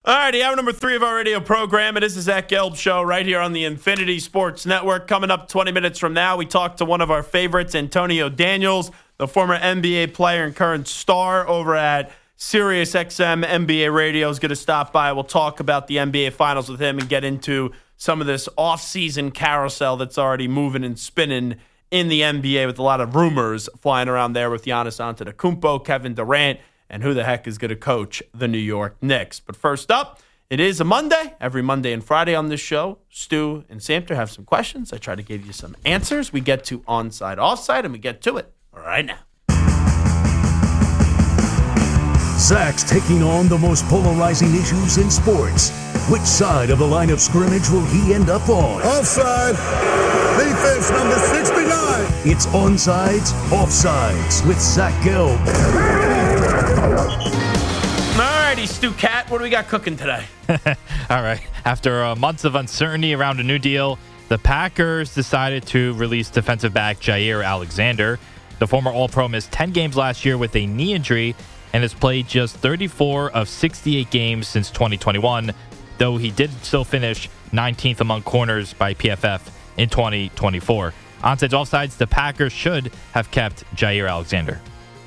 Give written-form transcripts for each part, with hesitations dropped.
All righty, hour number 3 of our radio program. It is the Zach Gelb Show right here on the Infinity Sports Network. Coming up 20 minutes from now, we talk to one of our favorites, Antonio Daniels, the former NBA player and current star over at SiriusXM NBA Radio, is going to stop by. We'll talk about the NBA Finals with him and get into some of this off-season carousel that's already moving and spinning in the NBA with a lot of rumors flying around there with Giannis Antetokounmpo, Kevin Durant, and who the heck is going to coach the New York Knicks. But first up, it is a Monday. Every Monday and Friday on this show, Stu and Samter have some questions. I try to give you some answers. We get to onside, offside, and we get to it right now. Zach's taking on the most polarizing issues in sports. Which side of the line of scrimmage will he end up on? Offside. Defense number 69. It's Onsides, Offsides with Zach Gelb. All righty, Stu Cat, what do we got cooking today? All right. After months of uncertainty around a new deal, the Packers decided to release defensive back Jair Alexander. The former All-Pro missed 10 games last year with a knee injury and has played just 34 of 68 games since 2021, though he did still finish 19th among corners by PFF in 2024. Onside, offsides, the Packers should have kept Jair Alexander.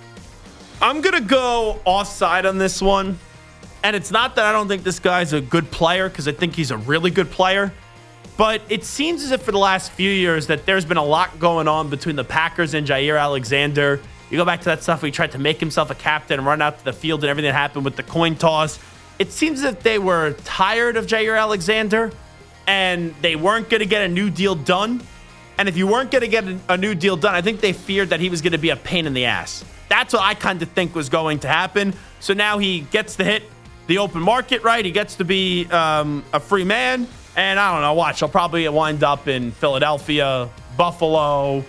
I'm going to go offside on this one. And it's not that I don't think this guy's a good player, because I think he's a really good player. But it seems as if for the last few years that there's been a lot going on between the Packers and Jair Alexander. You go back to that stuff where he tried to make himself a captain and run out to the field and everything that happened with the coin toss. It seems as if they were tired of Jair Alexander and they weren't going to get a new deal done. And if you weren't going to get a new deal done, I think they feared that he was going to be a pain in the ass. That's what I kind of think was going to happen. So now he gets to hit the open market, right? He gets to be a free man. And I don't know, watch, he'll probably wind up in Philadelphia, Buffalo,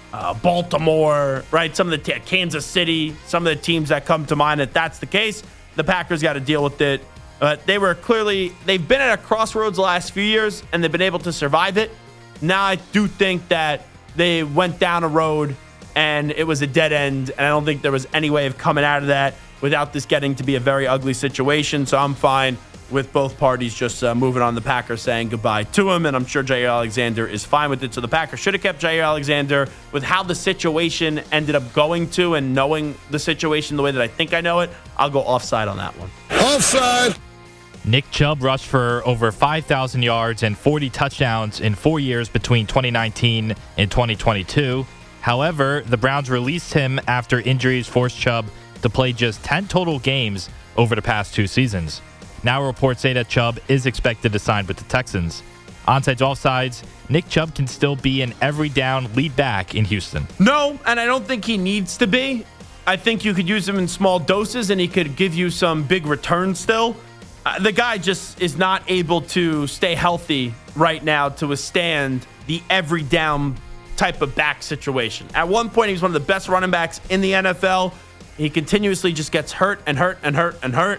Baltimore, right? Some of the Kansas City, some of the teams that come to mind. If that's the case, the Packers got to deal with it. But they've been at a crossroads the last few years, and they've been able to survive it. Now I do think that they went down a road, and it was a dead end, and I don't think there was any way of coming out of that without this getting to be a very ugly situation. So I'm fine with both parties just moving on, the Packers saying goodbye to him, and I'm sure Jair Alexander is fine with it. So the Packers should have kept Jair Alexander. With how the situation ended up going to and knowing the situation the way that I think I know it, I'll go offside on that one. Offside. Nick Chubb rushed for over 5,000 yards and 40 touchdowns in 4 years between 2019 and 2022. However, the Browns released him after injuries forced Chubb to play just 10 total games over the past 2 seasons. Now reports say that Chubb is expected to sign with the Texans. Onsides, offsides, Nick Chubb can still be an every down lead back in Houston. No, and I don't think he needs to be. I think you could use him in small doses and he could give you some big returns still. The guy just is not able to stay healthy right now to withstand the every down type of back situation. At one point, he was one of the best running backs in the NFL. He continuously just gets hurt and hurt and hurt and hurt.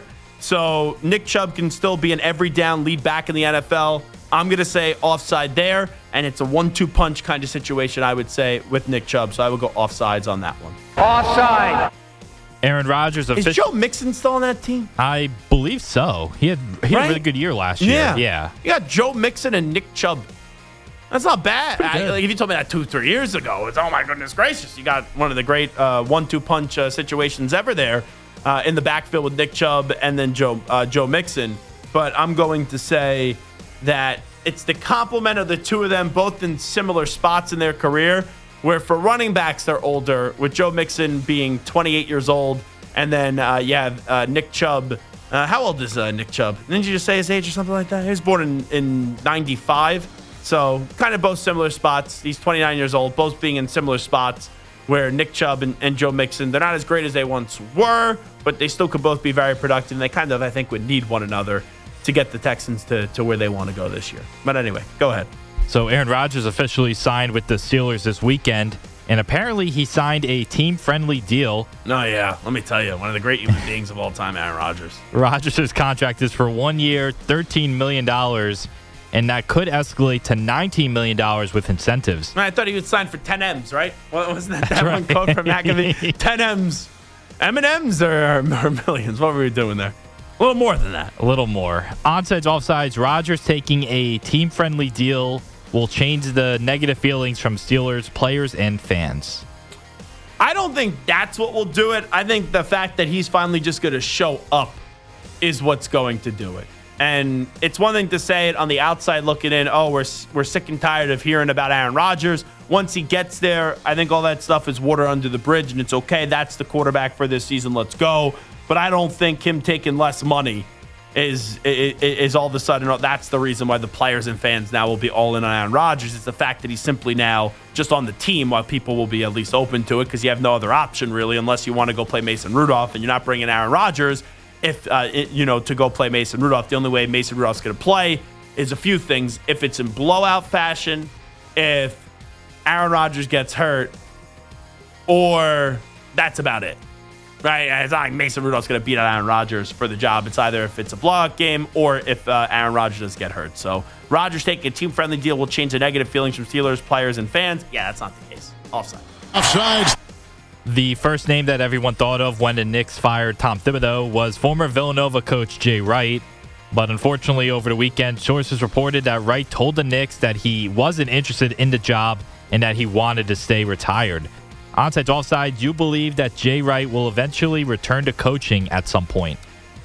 So Nick Chubb can still be an every down lead back in the NFL. I'm going to say offside there, and it's a 1-2 punch kind of situation, I would say, with Nick Chubb. So I would go offsides on that one. Offside. Aaron Rodgers. Is Joe Mixon still on that team? I believe so. He had a really good year last year. Yeah. You got Joe Mixon and Nick Chubb. That's not bad. If you told me that 2-3 years ago, it's, oh my goodness gracious. You got one of the great 1-2 punch situations ever there. In the backfield with Nick Chubb and then Joe Mixon. But I'm going to say that it's the complement of the two of them, both in similar spots in their career, where for running backs, they're older, with Joe Mixon being 28 years old. And then you have Nick Chubb. How old is Nick Chubb? Didn't you just say his age or something like that? He was born in 95. So kind of both similar spots. He's 29 years old, both being in similar spots. Where Nick Chubb and Joe Mixon, they're not as great as they once were, but they still could both be very productive. And they kind of, I think, would need one another to get the Texans to where they want to go this year. But anyway, go ahead. So Aaron Rodgers officially signed with the Steelers this weekend, and apparently he signed a team-friendly deal. Oh, yeah. Let me tell you, one of the great human beings of all time, Aaron Rodgers. Rodgers' contract is for 1 year, $13 million, and that could escalate to $19 million with incentives. I thought he would sign for 10 M's, right? Wasn't that right. one quote from McAfee? 10 M's. M&M's or millions? What were we doing there? A little more than that. A little more. Onside, offsides. Rodgers taking a team-friendly deal will change the negative feelings from Steelers players and fans. I don't think that's what will do it. I think the fact that he's finally just going to show up is what's going to do it. And it's one thing to say it on the outside looking in, oh, we're sick and tired of hearing about Aaron Rodgers. Once he gets there, I think all that stuff is water under the bridge, and it's okay. That's the quarterback for this season. Let's go. But I don't think him taking less money is all of a sudden, that's the reason why the players and fans now will be all in on Aaron Rodgers. It's the fact that he's simply now just on the team while people will be at least open to it because you have no other option really unless you want to go play Mason Rudolph and you're not bringing Aaron Rodgers. To go play Mason Rudolph, the only way Mason Rudolph's going to play is a few things. If it's in blowout fashion, if Aaron Rodgers gets hurt, or that's about it, right? It's not like Mason Rudolph's going to beat out Aaron Rodgers for the job. It's either if it's a blowout game or if Aaron Rodgers does get hurt. So Rodgers taking a team-friendly deal will change the negative feelings from Steelers players and fans. Yeah, that's not the case. Offside. Offside. The first name that everyone thought of when the Knicks fired Tom Thibodeau was former Villanova coach Jay Wright. But unfortunately, over the weekend, sources reported that Wright told the Knicks that he wasn't interested in the job and that he wanted to stay retired. Onside, offside, you believe that Jay Wright will eventually return to coaching at some point?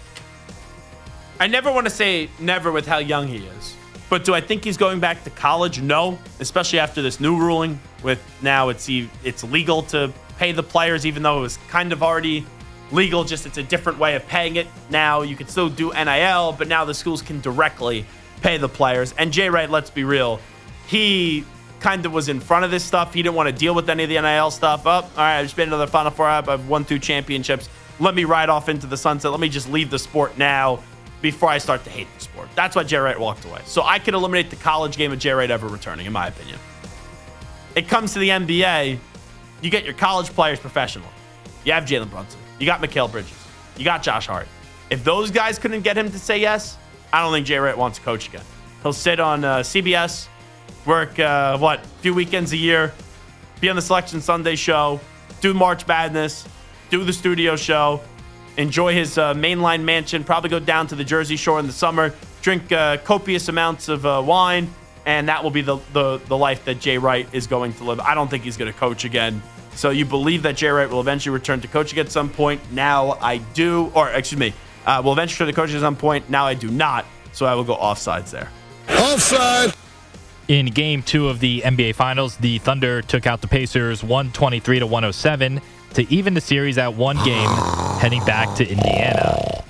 I never want to say never with how young he is. But do I think he's going back to college? No, especially after this new ruling with now it's legal to pay the players, even though it was kind of already legal, just it's a different way of paying it. Now you can still do NIL, but now the schools can directly pay the players. And Jay Wright, let's be real, he kind of was in front of this stuff. He didn't want to deal with any of the NIL stuff. All right, I've just been another Final Four. I've won 2 championships. Let me ride off into the sunset. Let me just leave the sport now before I start to hate the sport. That's why Jay Wright walked away. So I could eliminate the college game of Jay Wright ever returning, in my opinion. It comes to the NBA, you get your college players professional. You have Jalen Brunson. You got Mikal Bridges. You got Josh Hart. If those guys couldn't get him to say yes, I don't think Jay Wright wants to coach again. He'll sit on CBS, work, a few weekends a year, be on the Selection Sunday show, do March Madness, do the studio show, enjoy his mainline mansion, probably go down to the Jersey Shore in the summer, drink copious amounts of wine, and that will be the life that Jay Wright is going to live. I don't think he's going to coach again. So you believe that Jay Wright will eventually return to coaching at some point. Now I do. Will eventually return to coaching at some point. Now I do not. So I will go offsides there. Offside. In Game 2 of the NBA Finals, the Thunder took out the Pacers 123-107 to even the series at 1 game, heading back to Indiana.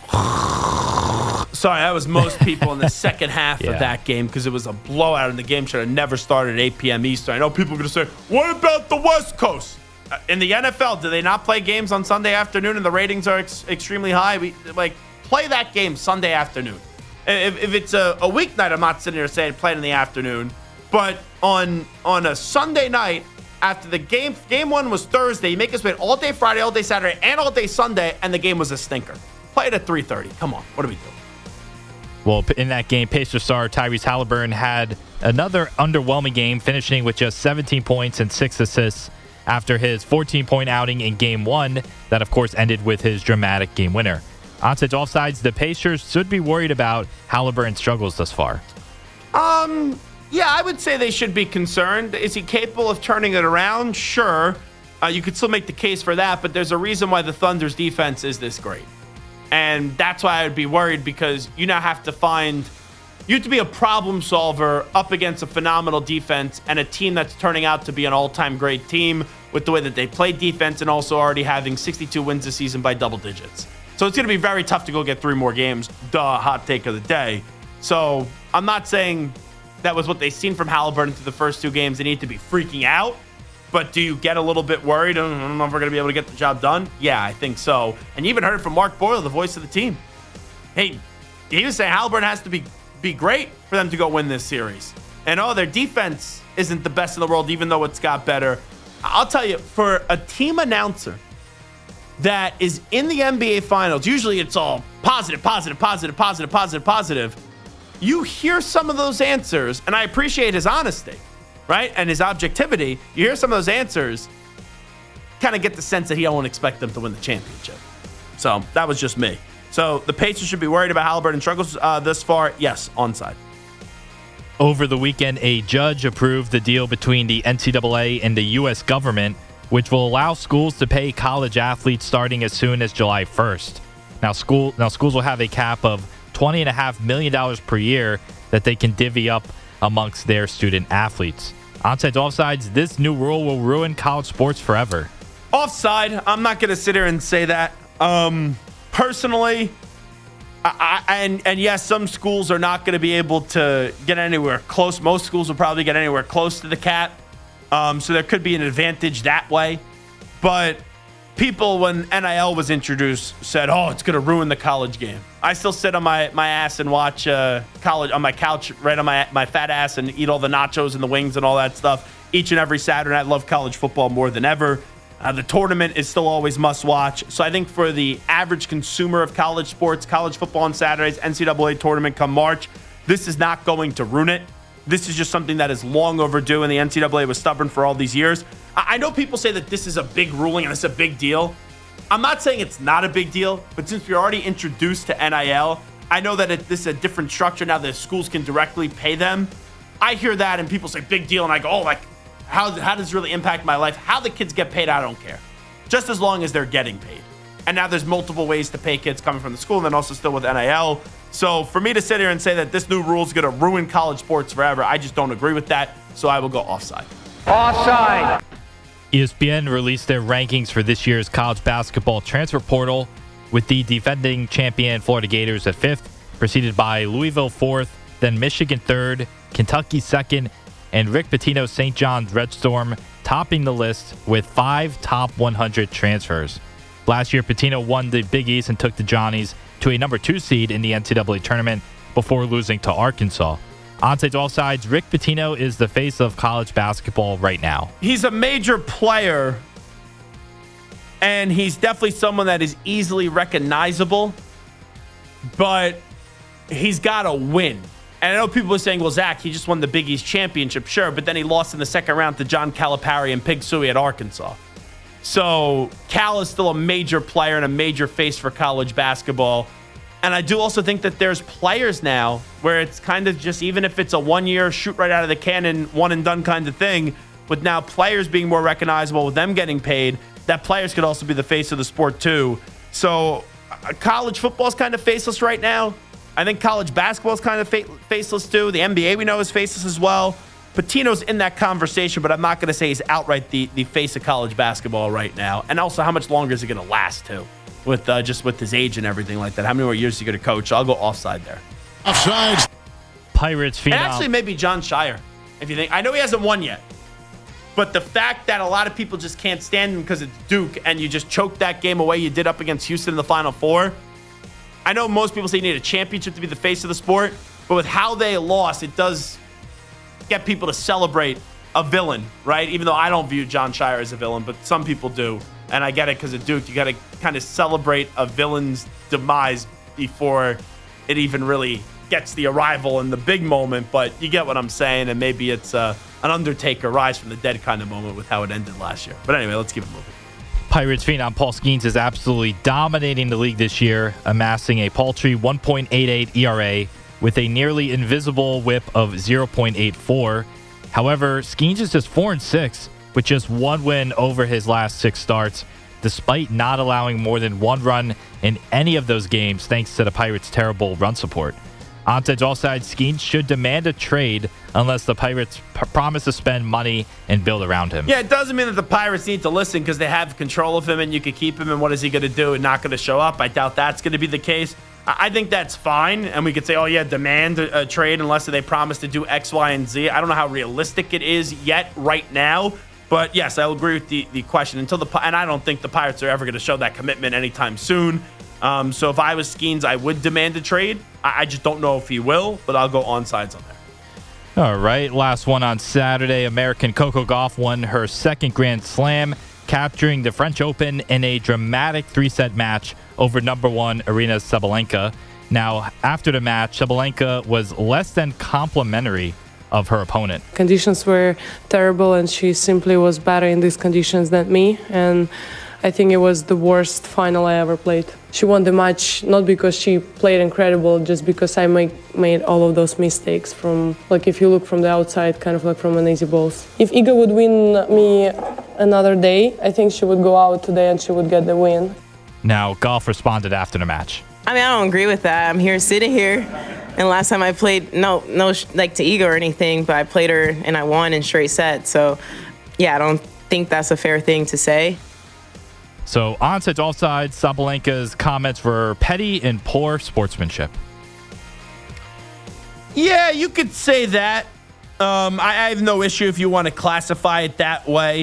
Sorry, that was most people in the second half of that game because it was a blowout and the game should have never started at 8 p.m. Eastern. I know people are going to say, what about the West Coast? In the NFL, do they not play games on Sunday afternoon and the ratings are extremely high? Play that game Sunday afternoon. If it's a weeknight, I'm not sitting here saying play it in the afternoon. But on a Sunday night, after the game 1 was Thursday, you make us wait all day Friday, all day Saturday, and all day Sunday, and the game was a stinker. Play it at 3:30. Come on, what are we doing? Well, in that game, Pacers star Tyrese Halliburton had another underwhelming game, finishing with just 17 points and 6 assists after his 14-point outing in Game 1 that, of course, ended with his dramatic game winner. Onside, offsides, the Pacers should be worried about Halliburton's struggles thus far. Yeah, I would say they should be concerned. Is he capable of turning it around? Sure. You could still make the case for that, but there's a reason why the Thunder's defense is this great. And that's why I would be worried because you now have to be a problem solver up against a phenomenal defense and a team that's turning out to be an all-time great team with the way that they play defense and also already having 62 wins this season by double digits. So it's going to be very tough to go get 3 more games. Hot take of the day. So I'm not saying that was what they've seen from Halliburton through the first 2 games. They need to be freaking out. But do you get a little bit worried? I don't know if we're going to be able to get the job done. Yeah, I think so. And you even heard it from Mark Boyle, the voice of the team. Hey, he was saying Halliburton has to be great for them to go win this series. And their defense isn't the best in the world, even though it's got better. I'll tell you, for a team announcer that is in the NBA Finals, usually it's all positive. You hear some of those answers, and I appreciate his honesty, right? And his objectivity. You hear some of those answers, kind of get the sense that he don't expect them to win the championship. So that was just me. So the Pacers should be worried about Halliburton struggles this far. Yes, onside. Over the weekend, a judge approved the deal between the NCAA and the U.S. government, which will allow schools to pay college athletes starting as soon as July 1st. Now schools will have a cap of $20.5 million per year that they can divvy up amongst their student athletes. Onsides, offsides, this new rule will ruin college sports forever. Offside, I'm not going to sit here and say that. Personally, and yes, some schools are not going to be able to get anywhere close. Most schools will probably get anywhere close to the cap. So there could be an advantage that way. But people, when NIL was introduced, said, oh, it's going to ruin the college game. I still sit on my ass and watch college on my couch, right on my fat ass, and eat all the nachos and the wings and all that stuff each and every Saturday. I love college football more than ever. The tournament is still always must watch. So I think for the average consumer of college sports, college football on Saturdays, NCAA tournament come March, this is not going to ruin it. This is just something that is long overdue, and the NCAA was stubborn for all these years. I know people say that this is a big ruling and it's a big deal. I'm not saying it's not a big deal, but since we're already introduced to NIL, I know that this is a different structure now that schools can directly pay them. I hear that and people say big deal, and I go, oh, like, how does it really impact my life? How the kids get paid, I don't care. Just as long as they're getting paid. And now there's multiple ways to pay kids coming from the school and then also still with NIL. So for me to sit here and say that this new rule is going to ruin college sports forever, I just don't agree with that. So I will go offside. Offside. ESPN released their rankings for this year's college basketball transfer portal, with the defending champion Florida Gators at 5th, preceded by Louisville 4th, then Michigan 3rd, Kentucky 2nd, and Rick Pitino's St. John's Red Storm topping the list with 5 top 100 transfers. Last year, Pitino won the Big East and took the Johnnies to a number 2 seed in the NCAA tournament before losing to Arkansas. Onsides, offsides, Rick Pitino is the face of college basketball right now. He's a major player, and he's definitely someone that is easily recognizable, but he's got to win. And I know people are saying, well, Zach, he just won the Big East championship. Sure, but then he lost in the second round to John Calipari and Pig Sooie at Arkansas. So Cal is still a major player and a major face for college basketball. And I do also think that there's players now where it's kind of just, even if it's a one-year shoot right out of the cannon, one and done kind of thing, with now players being more recognizable, with them getting paid, that players could also be the face of the sport too. So college football is kind of faceless right now. I think college basketball is kind of faceless too. The NBA we know is faceless as well. Pitino's in that conversation, but I'm not going to say he's outright the face of college basketball right now. And also, how much longer is it going to last too? With just with his age and everything like that. How many more years is he going to coach? I'll go offside there. Offside. Pirates phenom. And actually, maybe John Shire, if you think. I know he hasn't won yet. But the fact that a lot of people just can't stand him because it's Duke and you just choked that game away you did up against Houston in the Final Four. I know most people say you need a championship to be the face of the sport, but with how they lost, it does get people to celebrate a villain, right? Even though I don't view John Shire as a villain, but some people do. And I get it because of Duke. You got to kind of celebrate a villain's demise before it even really gets the arrival and the big moment. But you get what I'm saying, and maybe it's an Undertaker rise from the dead kind of moment with how it ended last year. But anyway, let's keep it moving. Pirates phenom Paul Skeens is absolutely dominating the league this year, amassing a paltry 1.88 ERA with a nearly invisible whip of 0.84. However, Skeens is just 4-6 with just one win over his last 6 starts, despite not allowing more than 1 run in any of those games thanks to the Pirates' terrible run support. Onsides, offsides, Skeens should demand a trade unless the Pirates promise to spend money and build around him. Yeah, it doesn't mean that the Pirates need to listen because they have control of him and you could keep him, and what is he going to do and not going to show up? I doubt that's going to be the case. I think that's fine, and we could say, oh, yeah, demand a trade unless they promise to do X, Y, and Z. I don't know how realistic it is yet right now, but yes, I'll agree with the question. And I don't think the Pirates are ever going to show that commitment anytime soon. So if I was Skeens, I would demand a trade. I just don't know if he will, but I'll go onsides on there. All right, last one on Saturday. American Coco Gauff won her second Grand Slam, capturing the French Open in a dramatic 3-set match over number 1 Aryna Sabalenka. Now, after the match, Sabalenka was less than complimentary of her opponent. Conditions were terrible, and she simply was better in these conditions than me. And I think it was the worst final I ever played. She won the match not because she played incredible, just because I made all of those mistakes from, like, if you look from the outside, kind of like from an easy balls. If Iga would win me another day, I think she would go out today and she would get the win. Now, Gauff responded after the match. I mean, I don't agree with that. I'm here sitting here, and last time I played, no, like to Iga or anything, but I played her and I won in straight sets. So, yeah, I don't think that's a fair thing to say. So, onside, offside, Sabalenka's comments were petty and poor sportsmanship. Yeah, you could say that. I have no issue if you want to classify it that way.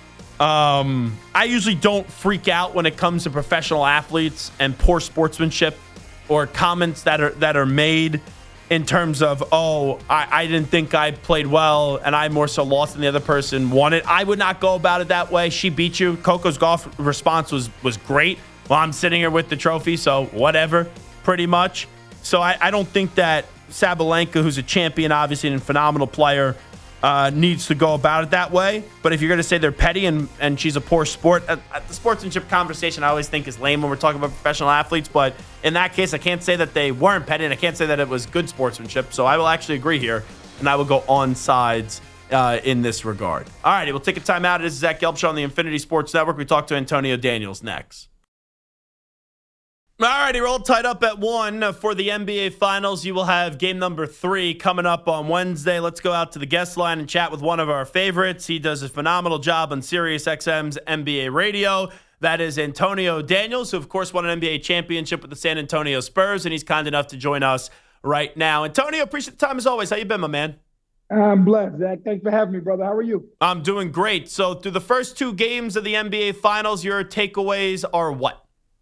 I usually don't freak out when it comes to professional athletes and poor sportsmanship or comments that are made in terms of, oh, I didn't think I played well and I more so lost than the other person won it. I would not go about it that way. She beat you. Coco's Gauff response was great. Well, I'm sitting here with the trophy, so whatever, pretty much. So I don't think that Sabalenka, who's a champion, obviously, and a phenomenal player, needs to go about it that way. But if you're going to say they're petty and she's a poor sport, the sportsmanship conversation I always think is lame when we're talking about professional athletes. But in that case, I can't say that they weren't petty, and I can't say that it was good sportsmanship. So I will actually agree here, and I will go on sides in this regard. All righty, we'll take a time out. This is Zach Gelb Show on the Infinity Sports Network. We talk to Antonio Daniels next. All righty, we're all tied up at 1 for the NBA Finals. You will have game number 3 coming up on Wednesday. Let's go out to the guest line and chat with one of our favorites. He does a phenomenal job on SiriusXM's NBA radio. That is Antonio Daniels, who, of course, won an NBA championship with the San Antonio Spurs, and he's kind enough to join us right now. Antonio, appreciate the time as always. How you been, my man? I'm blessed, Zach. Thanks for having me, brother. How are you? I'm doing great. So through the first 2 games of the NBA Finals, your takeaways are what?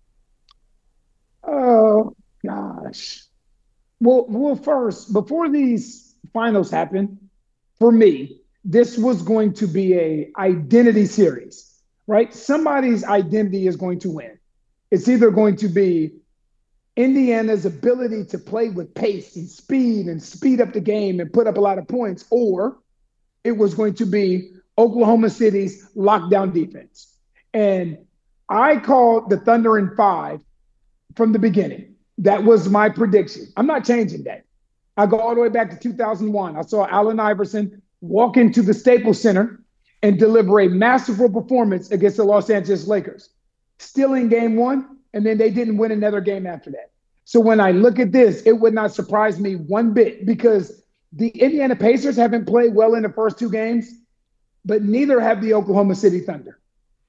Oh, gosh. Well, first, before these finals happened, for me, this was going to be a identity series, right? Somebody's identity is going to win. It's either going to be Indiana's ability to play with pace and speed up the game and put up a lot of points, or it was going to be Oklahoma City's lockdown defense. And I called the Thunder in 5 from the beginning. That was my prediction. I'm not changing that. I go all the way back to 2001. I saw Allen Iverson walk into the Staples Center and deliver a masterful performance against the Los Angeles Lakers, stealing game 1, and then they didn't win another game after that. So when I look at this, it would not surprise me one bit, because the Indiana Pacers haven't played well in the first 2 games, but neither have the Oklahoma City Thunder.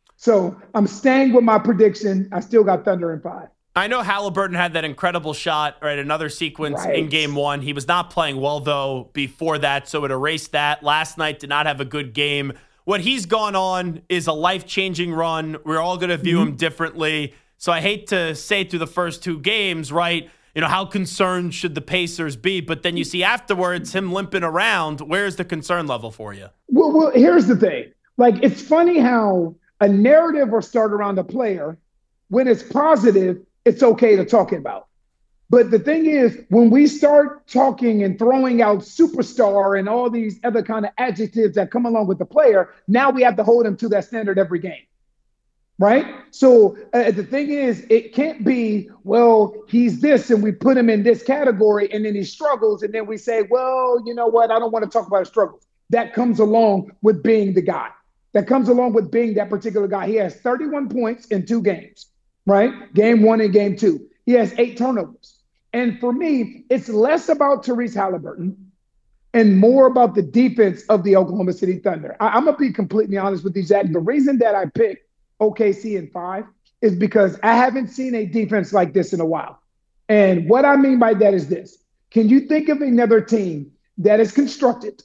So I'm staying with my prediction. I still got Thunder in 5. I know Halliburton had that incredible shot, right? Another sequence in game 1. He was not playing well, though, before that, so it erased that. Last night did not have a good game. What he's gone on is a life-changing run. We're all going to view him differently. So I hate to say through the first 2 games, right, you know, how concerned should the Pacers be? But then you see afterwards him limping around. Where's the concern level for you? Well, here's the thing. Like, it's funny how a narrative will start around a player. When it's positive, it's okay to talk about. But the thing is, when we start talking and throwing out superstar and all these other kind of adjectives that come along with the player, now we have to hold him to that standard every game, right? So the thing is, it can't be, well, he's this and we put him in this category and then he struggles and then we say, well, you know what, I don't want to talk about his struggles. That comes along with being the guy. That comes along with being that particular guy. He has 31 points in 2 games. Right? Game 1 and game 2. He has 8 turnovers. And for me, it's less about Tyrese Halliburton and more about the defense of the Oklahoma City Thunder. I'm going to be completely honest with you, Zach. The reason that I picked OKC in 5 is because I haven't seen a defense like this in a while. And what I mean by that is this. Can you think of another team that is constructed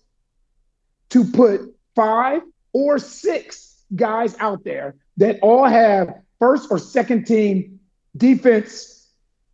to put 5 or 6 guys out there that all have first or second team defense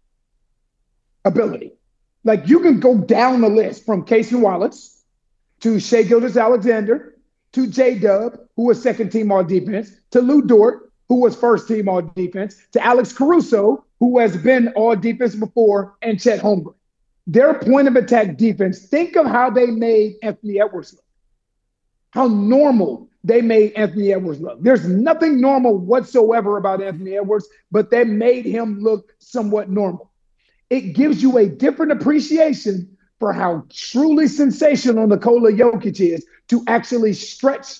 ability? Like, you can go down the list from Casey Wallace to Shai Gilgeous-Alexander to J-Dub, who was second team all defense, to Lou Dort, who was first team all defense, to Alex Caruso, who has been all defense before, and Chet Holmgren. Their point of attack defense, think of how they made Anthony Edwards look. how normal they made Anthony Edwards look. There's nothing normal whatsoever about Anthony Edwards, but they made him look somewhat normal. It gives you a different appreciation for how truly sensational Nikola Jokic is to actually stretch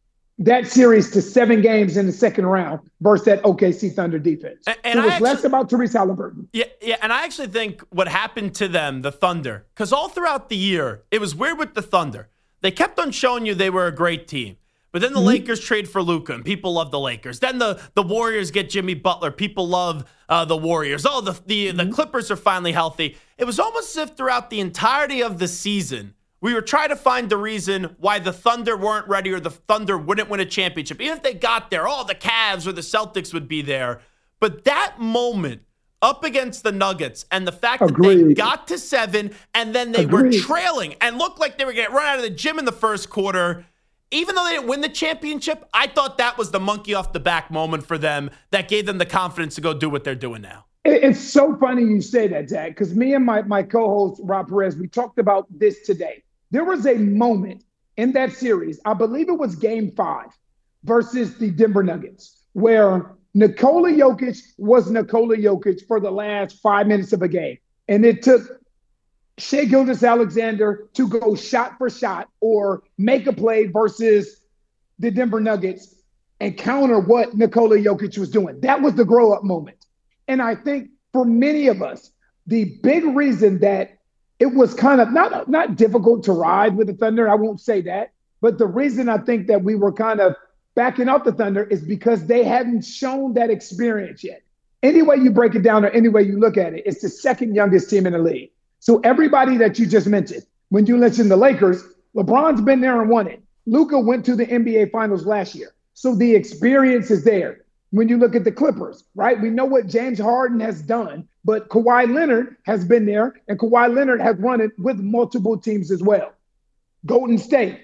that series to 7 games in the second round versus that OKC Thunder defense. And it was less about Tyrese Halliburton. Yeah, and I actually think what happened to them, the Thunder, because all throughout the year, it was weird with the Thunder. They kept on showing you they were a great team. But then the Lakers trade for Luka, and people love the Lakers. Then the Warriors get Jimmy Butler. People love the Warriors. Oh, the Clippers are finally healthy. It was almost as if throughout the entirety of the season, we were trying to find the reason why the Thunder weren't ready or the Thunder wouldn't win a championship. Even if they got there, the Cavs or the Celtics would be there. But that moment up against the Nuggets and the fact that they got to 7 and then they were trailing and looked like they were getting run out of the gym in the first quarter, even though they didn't win the championship, I thought that was the monkey off the back moment for them that gave them the confidence to go do what they're doing now. It's so funny you say that, Zach, because me and my co-host, Rob Perez, we talked about this today. There was a moment in that series, I believe it was game 5 versus the Denver Nuggets, where Nikola Jokic was Nikola Jokic for the last 5 minutes of a game. And it took Shai Gilgeous-Alexander to go shot for shot or make a play versus the Denver Nuggets and counter what Nikola Jokic was doing. That was the grow-up moment. And I think for many of us, the big reason that it was kind of not difficult to ride with the Thunder, I won't say that, but the reason I think that we were kind of backing up the Thunder is because they hadn't shown that experience yet. Any way you break it down or any way you look at it, it's the second youngest team in the league. So everybody that you just mentioned, when you mentioned the Lakers, LeBron's been there and won it. Luka went to the NBA Finals last year. So the experience is there. When you look at the Clippers, right? We know what James Harden has done, but Kawhi Leonard has been there, and Kawhi Leonard has run it with multiple teams as well. Golden State.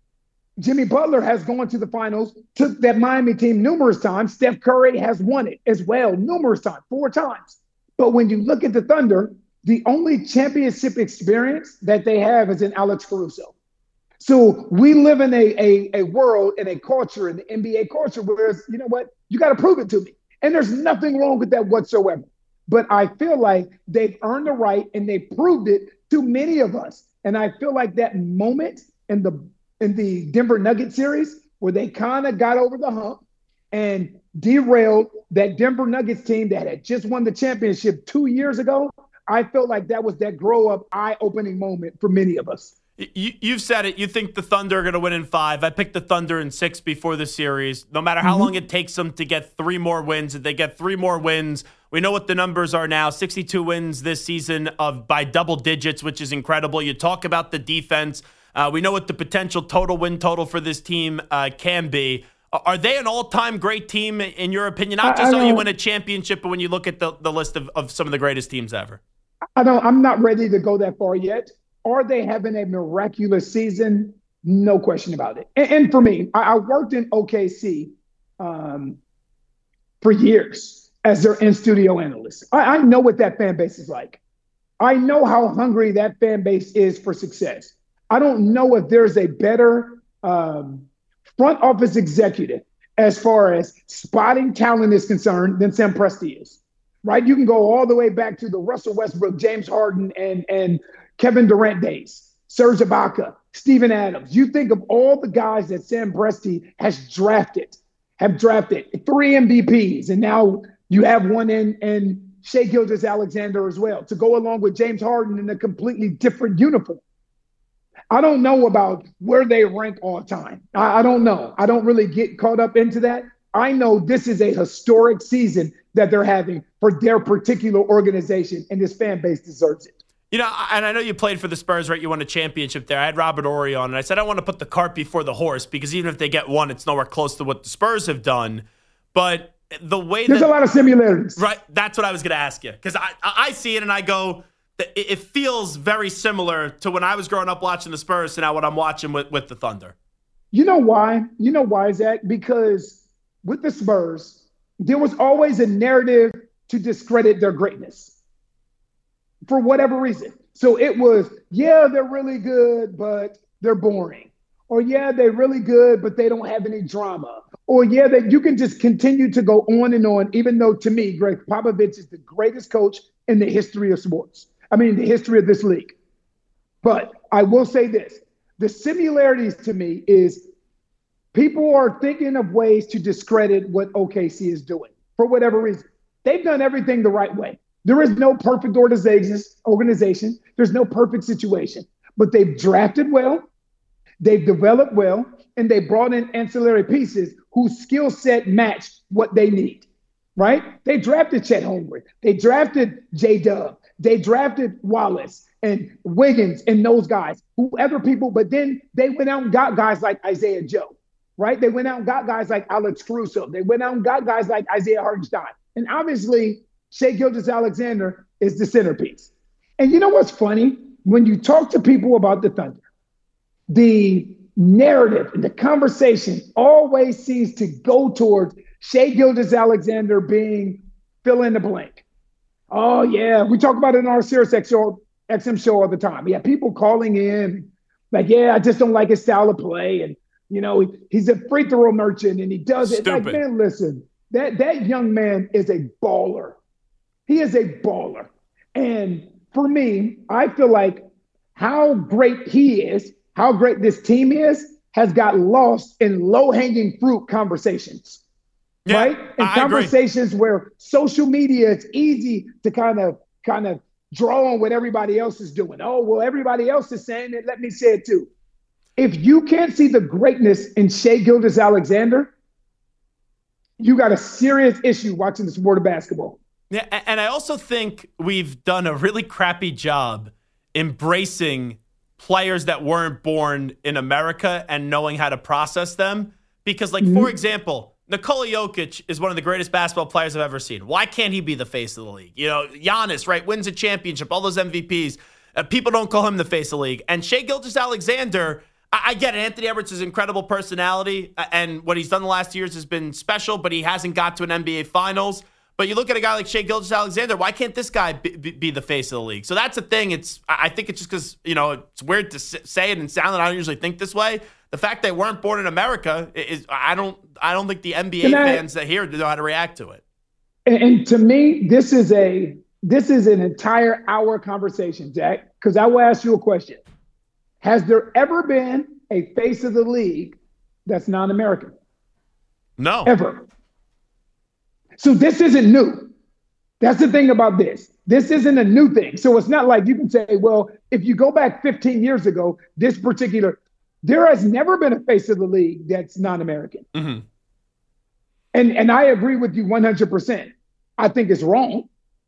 Jimmy Butler has gone to the finals, took that Miami team numerous times. Steph Curry has won it as well numerous times, 4 times. But when you look at the Thunder, the only championship experience that they have is in Alex Caruso. So we live in a world and a culture, in the NBA culture, where, you know what, you got to prove it to me. And there's nothing wrong with that whatsoever. But I feel like they've earned the right and they proved it to many of us. And I feel like that moment in the Denver Nuggets series where they kind of got over the hump and derailed that Denver Nuggets team that had just won the championship 2 years ago, I felt like that was that grow-up, eye-opening moment for many of us. You've said it. You think the Thunder are going to win in 5. I picked the Thunder in 6 before the series. No matter how long it takes them to get 3 more wins, if they get 3 more wins, we know what the numbers are now. 62 wins this season by double digits, which is incredible. You talk about the defense. We know what the potential total win total for this team can be. Are they an all-time great team, in your opinion? Not just you win a championship, but when you look at the list of some of the greatest teams ever. I'm not ready to go that far yet. Are they having a miraculous season? No question about it. And for me, I worked in OKC for years as their in-studio analyst. I know what that fan base is like. I know how hungry that fan base is for success. I don't know if there's a better front office executive as far as spotting talent is concerned than Sam Presti is, right? You can go all the way back to the Russell Westbrook, James Harden, and Kevin Durant days, Serge Ibaka, Steven Adams. You think of all the guys that Sam Presti have drafted 3 MVPs, and now you have one in Shai Gilgeous-Alexander as well, to go along with James Harden in a completely different uniform. I don't know about where they rank all time. I don't know. I don't really get caught up into that. I know this is a historic season that they're having for their particular organization, and this fan base deserves it. You know, and I know you played for the Spurs, right? You won a championship there. I had Robert Horry on, and I said I want to put the cart before the horse because even if they get one, it's nowhere close to what the Spurs have done. But the way there's a lot of similarities. Right, that's what I was going to ask you because I see it and I go, it feels very similar to when I was growing up watching the Spurs to now what I'm watching with the Thunder. You know why? You know why, Zach? Because with the Spurs, there was always a narrative to discredit their greatness for whatever reason. So it was, yeah, they're really good, but they're boring. Or yeah, they're really good, but they don't have any drama. Or yeah, that you can just continue to go on and on, even though to me, Greg Popovich is the greatest coach in the history of sports. I mean, the history of this league. But I will say this. The similarities to me is people are thinking of ways to discredit what OKC is doing for whatever reason. They've done everything the right way. There is no perfect organization. There's no perfect situation. But they've drafted well. They've developed well, and they brought in ancillary pieces whose skill set match what they need, right? They drafted Chet Holmgren. They drafted J-Dub. They drafted Wallace and Wiggins and those guys, whoever people, but then they went out and got guys like Isaiah Joe, right? They went out and got guys like Alex Caruso. They went out and got guys like Isaiah Hartenstein. And obviously, Shai Gilgeous-Alexander is the centerpiece. And you know what's funny? When you talk to people about the Thunder, the narrative and the conversation always seems to go towards Shai Gilgeous-Alexander being fill in the blank. Oh, yeah, we talk about it in our SiriusXM show all the time. Yeah, people calling in like, yeah, I just don't like his style of play. And, you know, he's a free throw merchant and he does it. Stupid. Like, man, listen, that young man is a baller. He is a baller. And for me, I feel like how great he is, how great this team is, has got lost in low-hanging fruit conversations, right? In conversations where social media, it's easy to kind of draw on what everybody else is doing. Oh, well, everybody else is saying it. Let me say it too. If you can't see the greatness in Shai Gilgeous-Alexander, you got a serious issue watching the sport of basketball. Yeah, and I also think we've done a really crappy job embracing players that weren't born in America and knowing how to process them. Because, like, for example, Nikola Jokic is one of the greatest basketball players I've ever seen. Why can't he be the face of the league? You know, Giannis, right, wins a championship, all those MVPs. People don't call him the face of the league. And Shai Gilgeous-Alexander, I get it. Anthony Edwards' is incredible personality, and what he's done the last years has been special, but he hasn't got to an NBA Finals. But you look at a guy like Shai Gilgeous-Alexander, why can't this guy be the face of the league? So that's the thing. I think it's just because, you know, it's weird to say it and sound that I don't usually think this way. The fact they weren't born in America is I don't think the NBA fans that here know how to react to it. And to me, this is an entire hour conversation, Jack, because I will ask you a question. Has there ever been a face of the league that's non-American? No. Ever. So this isn't new. That's the thing about this. This isn't a new thing. So it's not like you can say, well, if you go back 15 years ago, there has never been a face of the league that's non-American. Mm-hmm. And I agree with you 100%. I think it's wrong.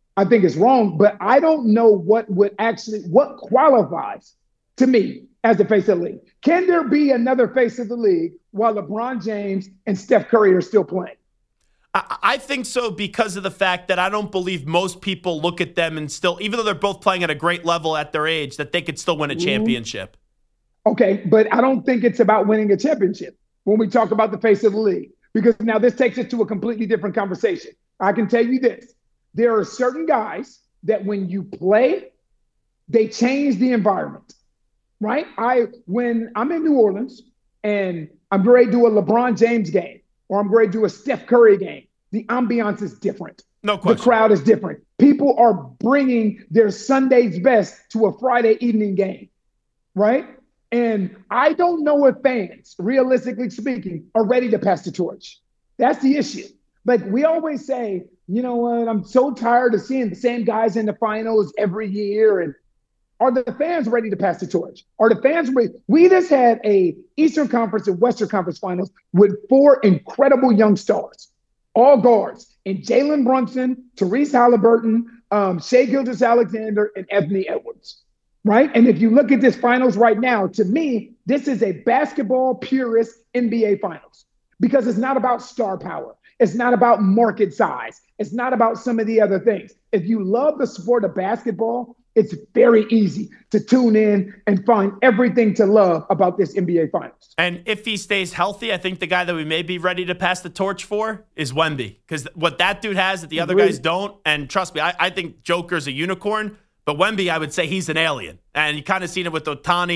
But I don't know what qualifies to me as the face of the league. Can there be another face of the league while LeBron James and Steph Curry are still playing? I think so because of the fact that I don't believe most people look at them and still, even though they're both playing at a great level at their age, that they could still win a championship. Okay, but I don't think it's about winning a championship when we talk about the face of the league, because now this takes us to a completely different conversation. I can tell you this. There are certain guys that when you play, they change the environment, right? When I'm in New Orleans and I'm ready to do a LeBron James game, or I'm ready to do a Steph Curry game, the ambiance is different. No question. The crowd is different. People are bringing their Sunday's best to a Friday evening game, right? And I don't know if fans, realistically speaking, are ready to pass the torch. That's the issue. Like we always say, you know what, I'm so tired of seeing the same guys in the finals every year. And are the fans ready to pass the torch? Are the fans ready? We just had a Eastern Conference and Western Conference finals with 4 incredible young stars, all guards, and Jalen Brunson, Tyrese Halliburton, Shai Gilgeous-Alexander, and Anthony Edwards, right? And if you look at this finals right now, to me, this is a basketball purist NBA finals because it's not about star power. It's not about market size. It's not about some of the other things. If you love the sport of basketball, it's very easy to tune in and find everything to love about this NBA Finals. And if he stays healthy, I think the guy that we may be ready to pass the torch for is Wemby. Because what that dude has that the other guys don't, and trust me, I think Joker's a unicorn, but Wemby, I would say he's an alien. And you kind of seen it with Ohtani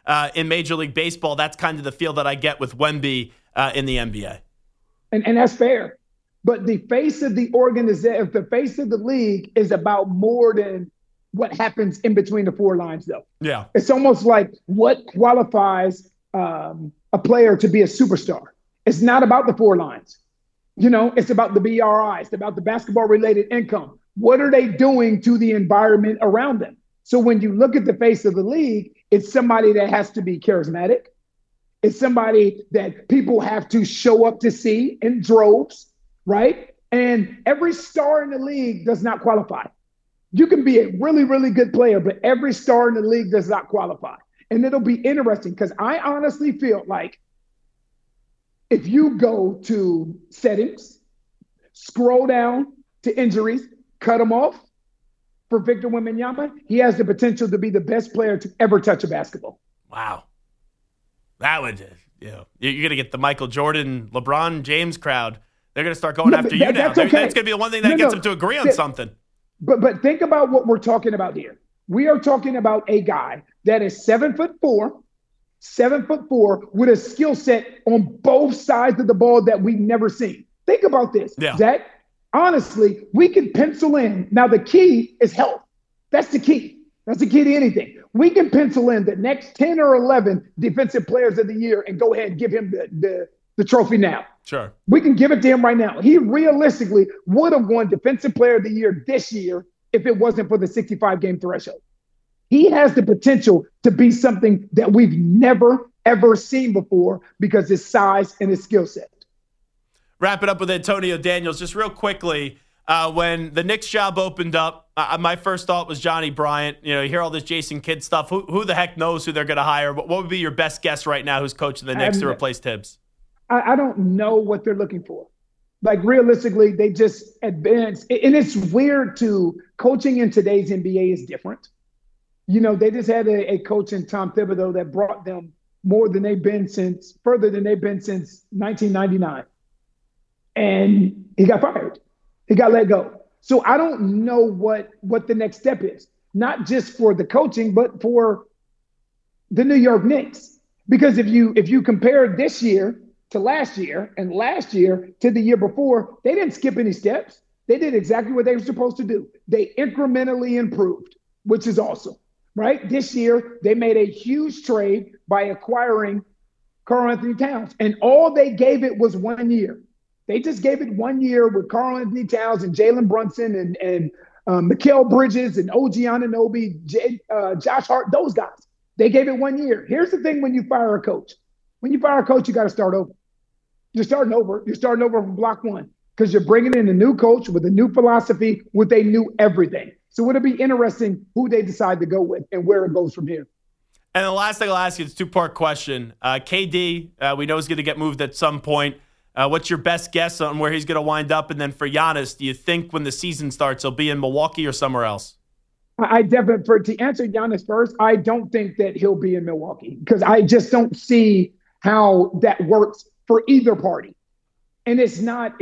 in Major League Baseball. That's kind of the feel that I get with Wemby in the NBA. And that's fair. But the face of the organization, the face of the league is about more than what happens in between the four lines, though. Yeah. It's almost like what qualifies a player to be a superstar. It's not about the four lines. It's about the BRIs, it's about the basketball-related income. What are they doing to the environment around them? So when you look at the face of the league, it's somebody that has to be charismatic. It's somebody that people have to show up to see in droves, right? And every star in the league does not qualify. You can be a really, really good player, but every star in the league does not qualify. And it'll be interesting because I honestly feel like if you go to settings, scroll down to injuries, cut them off, for Victor Wembanyama, he has the potential to be the best player to ever touch a basketball. Wow. That would, you're going to get the Michael Jordan, LeBron James crowd. They're going to start going after you now. Okay. That's going to be the one thing that gets them to agree on something. But think about what we're talking about here. We are talking about a guy that is 7'4", with a skill set on both sides of the ball that we've never seen. Think about this, Zach. Honestly, we can pencil in. Now, the key is health. That's the key. That's the key to anything. We can pencil in the next 10 or 11 defensive players of the year and go ahead and give him the trophy now. Sure. We can give it to him right now. He realistically would have won Defensive Player of the Year this year if it wasn't for the 65-game threshold. He has the potential to be something that we've never, ever seen before because his size and his skill set. Wrap it up with Antonio Daniels. Just real quickly, when the Knicks job opened up, my first thought was Johnny Bryant. You hear all this Jason Kidd stuff. Who the heck knows who they're going to hire? What would be your best guess right now who's coaching the Knicks to replace Tibbs? I don't know what they're looking for. Like, realistically, they just advanced. And it's weird, too. Coaching in today's NBA is different. They just had a coach in Tom Thibodeau that brought them further than they've been since 1999. And he got fired. He got let go. So I don't know what the next step is, not just for the coaching, but for the New York Knicks. Because if you compare this year to last year and last year to the year before, they didn't skip any steps. They did exactly what they were supposed to do. They incrementally improved, which is awesome, right? This year, they made a huge trade by acquiring Karl-Anthony Towns, and all they gave it was 1 year. They just gave it 1 year with Karl-Anthony Towns and Jalen Brunson and Mikal Bridges and OG Anunoby, Josh Hart, those guys. They gave it 1 year. Here's the thing when you fire a coach. When you fire a coach, you got to start over. You're starting over. You're starting over from block one because you're bringing in a new coach with a new philosophy, with a new everything. So it'll be interesting who they decide to go with and where it goes from here. And the last thing I'll ask you is a two-part question. KD, we know he's going to get moved at some point. What's your best guess on where he's going to wind up? And then for Giannis, do you think when the season starts, he'll be in Milwaukee or somewhere else? I definitely, to answer Giannis first, I don't think that he'll be in Milwaukee because I just don't see how that works for either party. And it's not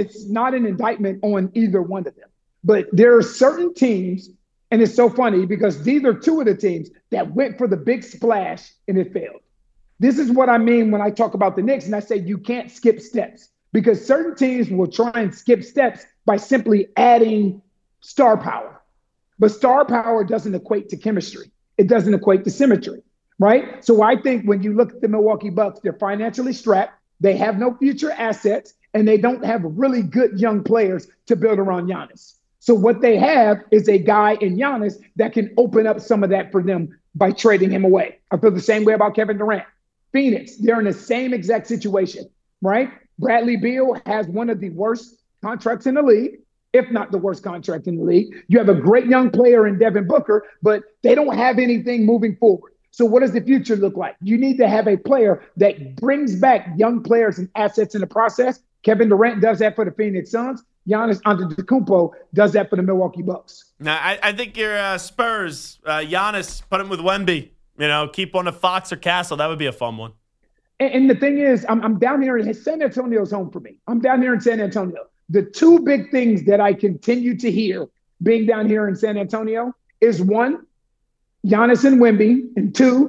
an indictment on either one of them. But there are certain teams, and it's so funny because these are two of the teams that went for the big splash and it failed. This is what I mean when I talk about the Knicks, and I say you can't skip steps because certain teams will try and skip steps by simply adding star power. But star power doesn't equate to chemistry. It doesn't equate to symmetry, right? So I think when you look at the Milwaukee Bucks, they're financially strapped. They have no future assets, and they don't have really good young players to build around Giannis. So what they have is a guy in Giannis that can open up some of that for them by trading him away. I feel the same way about Kevin Durant. Phoenix, they're in the same exact situation, right? Bradley Beal has one of the worst contracts in the league, if not the worst contract in the league. You have a great young player in Devin Booker, but they don't have anything moving forward. So what does the future look like? You need to have a player that brings back young players and assets in the process. Kevin Durant does that for the Phoenix Suns. Giannis Antetokounmpo does that for the Milwaukee Bucks. Now, I think your Spurs, Giannis, put him with Wemby. Keep one of Fox or Castle. That would be a fun one. And the thing is, I'm down here. San Antonio's home for me. I'm down here in San Antonio. The two big things that I continue to hear being down here in San Antonio is one, Giannis and Wemby, and two,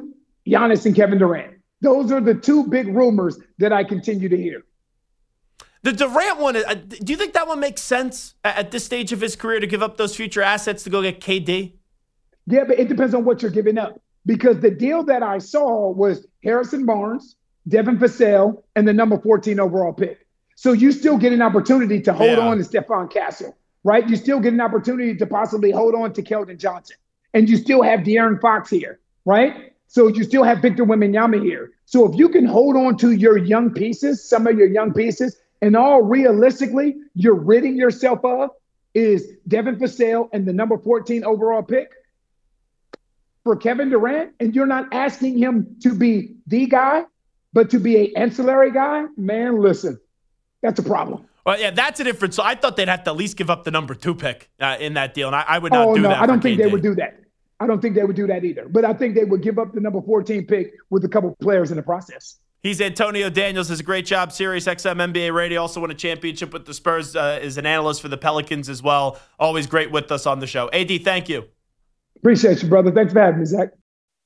Giannis and Kevin Durant. Those are the two big rumors that I continue to hear. The Durant one, do you think that one makes sense at this stage of his career to give up those future assets to go get KD? Yeah, but it depends on what you're giving up. Because the deal that I saw was Harrison Barnes, Devin Vassell, and the number 14 overall pick. So you still get an opportunity to hold on to Stephon Castle, right? You still get an opportunity to possibly hold on to Keldon Johnson. And you still have De'Aaron Fox here, right? So you still have Victor Wembanyama here. So if you can hold on to your young pieces, some of your young pieces, and all realistically you're ridding yourself of is Devin Vassell and the number 14 overall pick for Kevin Durant, and you're not asking him to be the guy, but to be an ancillary guy, man, listen, that's a problem. Well, yeah, that's a difference. So I thought they'd have to at least give up the number 2 pick in that deal, and I would not do that. I don't think they would do that. I don't think they would do that either. But I think they would give up the number 14 pick with a couple of players in the process. He's Antonio Daniels. Does a great job. Sirius XM NBA Radio. Also won a championship with the Spurs. Is an analyst for the Pelicans as well. Always great with us on the show. AD, thank you. Appreciate you, brother. Thanks for having me, Zach.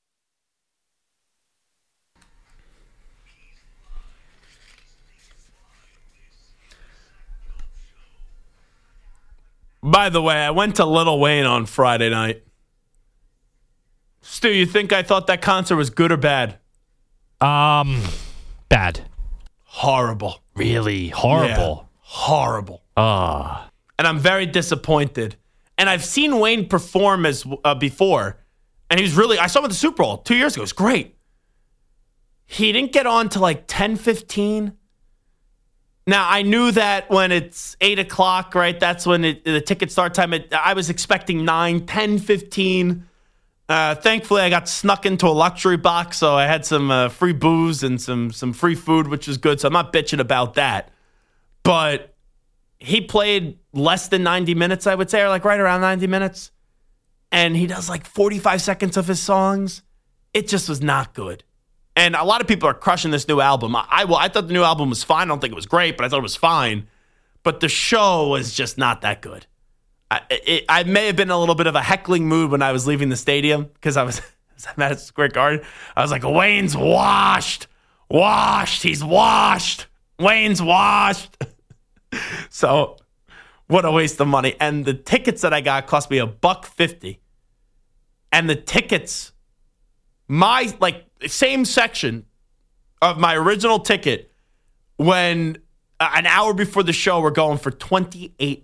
By the way, I went to Lil Wayne on Friday night. Stu, you think I thought that concert was good or bad? Bad. Horrible. Really horrible. Yeah, horrible. And I'm very disappointed. And I've seen Wayne perform as before, and he's really, I saw him at the Super Bowl 2 years ago. It was great. He didn't get on to like 10:15. Now, I knew that when it's 8 o'clock, right, that's when the ticket start time, I was expecting 9, 10:15. Thankfully, I got snuck into a luxury box, so I had some free booze and some free food, which was good, so I'm not bitching about that. But he played less than 90 minutes, I would say, or like right around 90 minutes. And he does like 45 seconds of his songs. It just was not good. And a lot of people are crushing this new album. I thought the new album was fine. I don't think it was great, but I thought it was fine. But the show was just not that good. I may have been in a little bit of a heckling mood when I was leaving the stadium because I was at Madison Square Garden. I was like, Wayne's washed. He's washed. Wayne's washed. So what a waste of money. And the tickets that I got cost me $150. And the tickets, my same section of my original ticket, when an hour before the show, we're going for $28.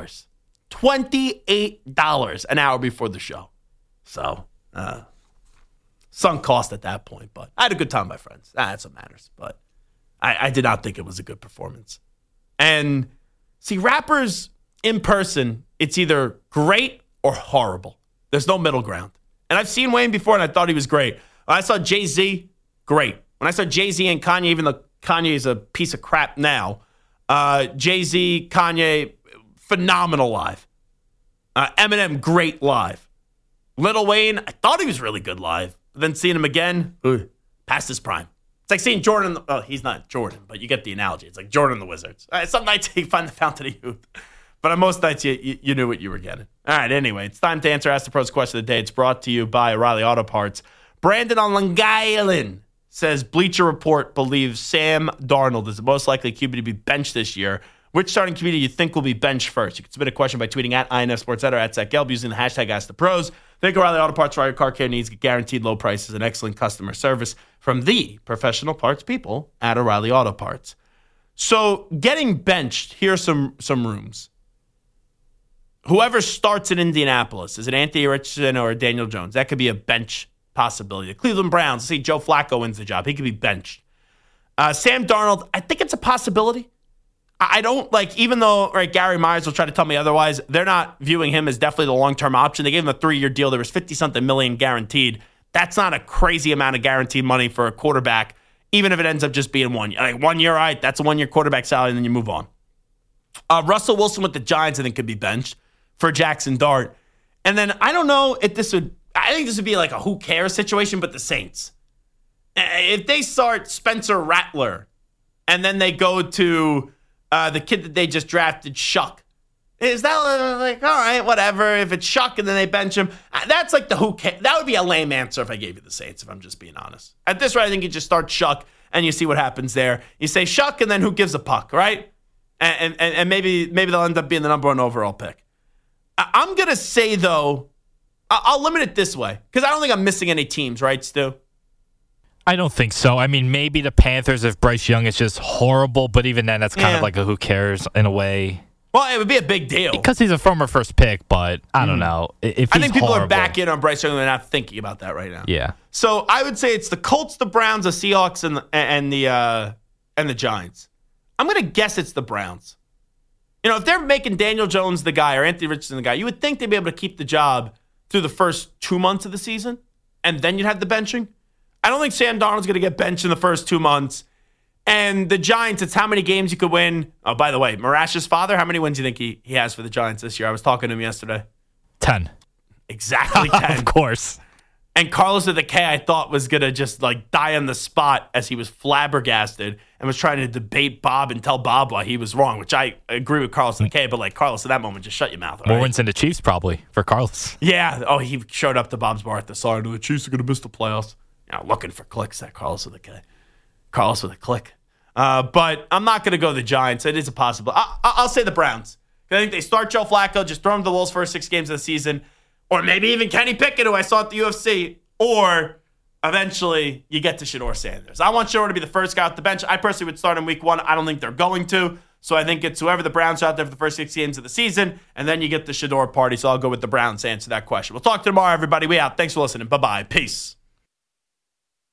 $28 an hour before the show. So, sunk cost at that point. But I had a good time, my friends. That's what matters. But I did not think it was a good performance. And see, rappers in person, it's either great or horrible. There's no middle ground. And I've seen Wayne before, and I thought he was great. When I saw Jay-Z, great. When I saw Jay-Z and Kanye, even though Kanye is a piece of crap now, Jay-Z, Kanye, phenomenal live. Eminem, great live. Lil Wayne, I thought he was really good live. But then seeing him again, past his prime. It's like seeing Jordan. Well, he's not Jordan, but you get the analogy. It's like Jordan and the Wizards. Some nights you find the fountain of youth. But on most nights, you knew what you were getting. All right, anyway, it's time to answer Ask the Pros question of the day. It's brought to you by O'Reilly Auto Parts. Brandon on Long Island says, Bleacher Report believes Sam Darnold is the most likely QB to be benched this year. Which starting QB do you think will be benched first? You can submit a question by tweeting at INFSportsCenter or at Zach Gelb using the hashtag AskThePros. Think O'Reilly Auto Parts for all your car care needs. Get guaranteed low prices and excellent customer service from the professional parts people at O'Reilly Auto Parts. So getting benched, here are some rooms. Whoever starts in Indianapolis, is it Anthony Richardson or Daniel Jones? That could be a bench possibility. The Cleveland Browns, let's say Joe Flacco wins the job. He could be benched. Sam Darnold, I think it's a possibility. I don't even though Gary Myers will try to tell me otherwise, they're not viewing him as definitely the long-term option. They gave him a 3-year deal. There was 50-something million guaranteed. That's not a crazy amount of guaranteed money for a quarterback, even if it ends up just being 1 year. 1 year, all right, that's a 1-year quarterback salary, and then you move on. Russell Wilson with the Giants, I think, could be benched for Jackson Dart. And then I don't know if I think this would be like a who cares situation, but the Saints. If they start Spencer Rattler, and then they go to the kid that they just drafted, Shuck, Is that like, all right, whatever. If it's Shuck and then they bench him, that's like the who cares. That would be a lame answer if I gave you the Saints, if I'm just being honest. At this rate, I think you just start Shuck and you see what happens there. You say Shuck and then who gives a puck, right? And maybe they'll end up being the number 1 overall pick. I'm going to say, though, I'll limit it this way because I don't think I'm missing any teams, right, Stu? I don't think so. I mean, maybe the Panthers if Bryce Young is just horrible, but even then, that's kind of like a who cares in a way. Well, it would be a big deal. Because he's a former first pick, but I don't know. If I think people are back in on Bryce Young and they're not thinking about that right now. Yeah. So I would say it's the Colts, the Browns, the Seahawks, and the Giants. I'm going to guess it's the Browns. You know, if they're making Daniel Jones the guy or Anthony Richardson the guy, you would think they'd be able to keep the job through the first 2 months of the season, and then you'd have the benching. I don't think Sam Darnold's going to get benched in the first 2 months. And the Giants, it's how many games you could win. Oh, by the way, Marash's father, how many wins do you think he has for the Giants this year? I was talking to him yesterday. 10. Exactly 10. Of course. And Carlos with a K, I thought was going to just like die on the spot as he was flabbergasted and was trying to debate Bob and tell Bob why he was wrong, which I agree with Carlos with a K, but like Carlos at that moment, just shut your mouth. More wins than the Chiefs probably for Carlos. Yeah. Oh, he showed up to Bob's bar at the side. The Chiefs are going to miss the playoffs. You know, looking for clicks, that Carlos with a K. Carlos with a click. But I'm not going to go the Giants. It is a possible. I'll say the Browns. I think they start Joe Flacco, just throw him to the Wolves first 6 games of the season. Or maybe even Kenny Pickett, who I saw at the UFC. Or eventually you get to Shedeur Sanders. I want Shedeur to be the first guy off the bench. I personally would start in week 1. I don't think they're going to. So I think it's whoever the Browns are out there for the first 6 games of the season. And then you get the Shedeur party. So I'll go with the Browns to answer that question. We'll talk to you tomorrow, everybody. We out. Thanks for listening. Bye-bye. Peace.